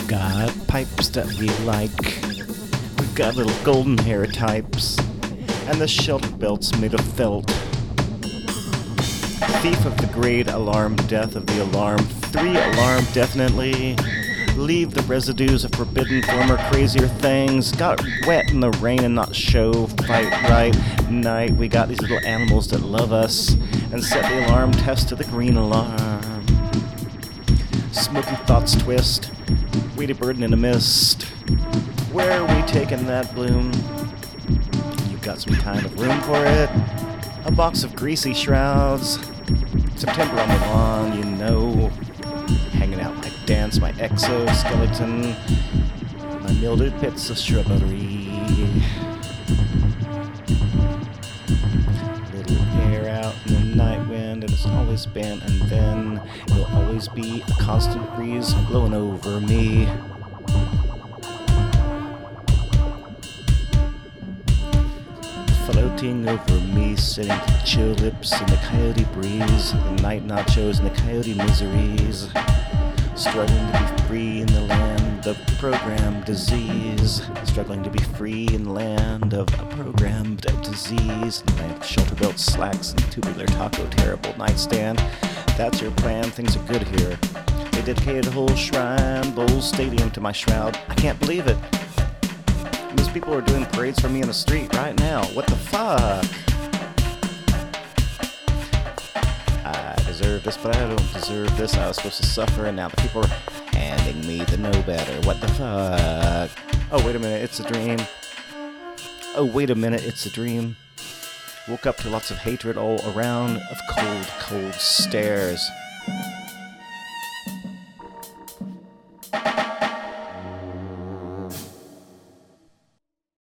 got pipes that we like. We've got little golden hair types. And the shelter belt's made of felt. Thief of the grade, alarm, death of the alarm. 3 alarm, definitely. Leave the residues of forbidden former crazier things. Got wet in the rain and not show. Fight right night. We got these little animals that love us. And set the alarm test to the green alarm. Smoky thoughts twist. Weedy burden in a mist. Where are we taking that bloom? You've got some kind of room for it. A box of greasy shrouds. September on the lawn, you know. Hanging out my dance, my exoskeleton. My mildewed pits of shrubbery. Little air out in the night wind, and it's always been, and then it'll always be a constant breeze blowing over me. Floating over me, sitting to chill lips in the coyote breeze, the night nachos and the coyote miseries, struggling to be free in the land of programmed disease, struggling to be free in the land of a programmed disease, in the land of shelter belt slacks and tubular taco terrible nightstand. That's your plan, things are good here. They dedicated a whole shrine, bowl stadium to my shroud. I can't believe it. Those people are doing parades for me in the street right now. What the fuck? I deserve this, but I don't deserve this. I was supposed to suffer, and now the people are handing me the know better. What the fuck? Oh, wait a minute, it's a dream. Oh, wait a minute, it's a dream. Woke up to lots of hatred all around, of cold, cold stares.